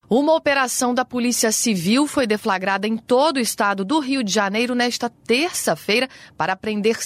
Uma operação da Polícia Civil foi deflagrada em todo o estado do Rio de Janeiro nesta terça-feira para prender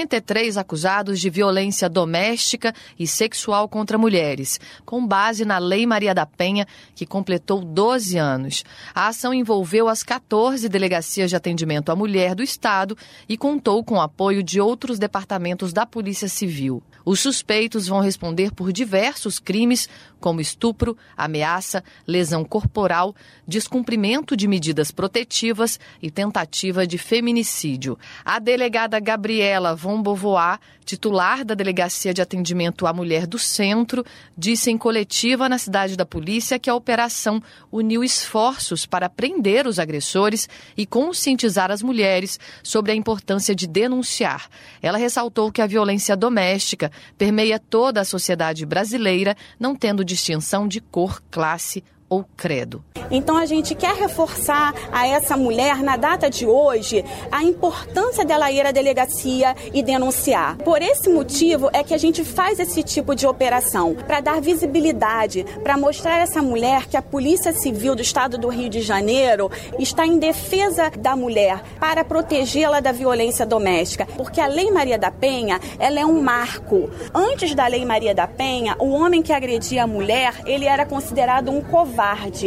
53 acusados de violência doméstica e sexual contra mulheres, com base na Lei Maria da Penha, que completou 12 anos. A ação envolveu as 14 delegacias de atendimento à mulher do estado e contou com o apoio de outros departamentos da Polícia Civil. Os suspeitos vão responder por diversos crimes, como estupro, ameaça, lesão corporal, descumprimento de medidas protetivas e tentativa de feminicídio. A delegada Gabriela von Beauvoir, titular da Delegacia de Atendimento à Mulher do Centro, disse em coletiva na Cidade da Polícia que a operação uniu esforços para prender os agressores e conscientizar as mulheres sobre a importância de denunciar. Ela ressaltou que a violência doméstica permeia toda a sociedade brasileira, não tendo distinção de cor, classe ou credo. Então a gente quer reforçar a essa mulher, na data de hoje, a importância dela ir à delegacia e denunciar. Por esse motivo é que a gente faz esse tipo de operação, para dar visibilidade, para mostrar a essa mulher que a Polícia Civil do Estado do Rio de Janeiro está em defesa da mulher, para protegê-la da violência doméstica. Porque a Lei Maria da Penha, ela é um marco. Antes da Lei Maria da Penha, o homem que agredia a mulher, ele era considerado um covarde.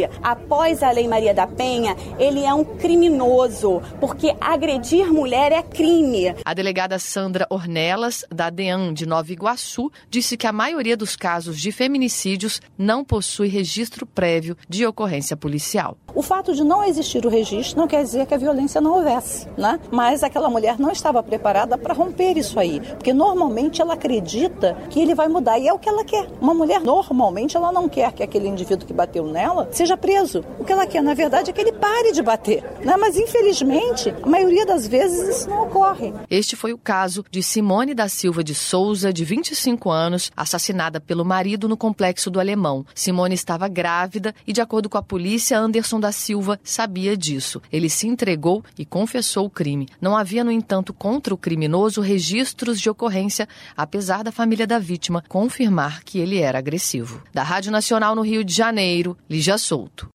Após a Lei Maria da Penha, ele é um criminoso, porque agredir mulher é crime. A delegada Sandra Ornelas, da DEAN de Nova Iguaçu, disse que a maioria dos casos de feminicídios não possui registro prévio de ocorrência policial. O fato de não existir o registro não quer dizer que a violência não houvesse, né? Mas aquela mulher não estava preparada para romper isso aí, porque normalmente ela acredita que ele vai mudar e é o que ela quer. Uma mulher, normalmente, ela não quer que aquele indivíduo que bateu nela seja preso. O que ela quer, na verdade, é que ele pare de bater, né? Mas, infelizmente, a maioria das vezes isso não ocorre. Este foi o caso de Simone da Silva de Souza, de 25 anos, assassinada pelo marido no Complexo do Alemão. Simone estava grávida e, de acordo com a polícia, Anderson da Silva sabia disso. Ele se entregou e confessou o crime. Não havia, no entanto, contra o criminoso registros de ocorrência, apesar da família da vítima confirmar que ele era agressivo. Da Rádio Nacional no Rio de Janeiro, Lígia Souto.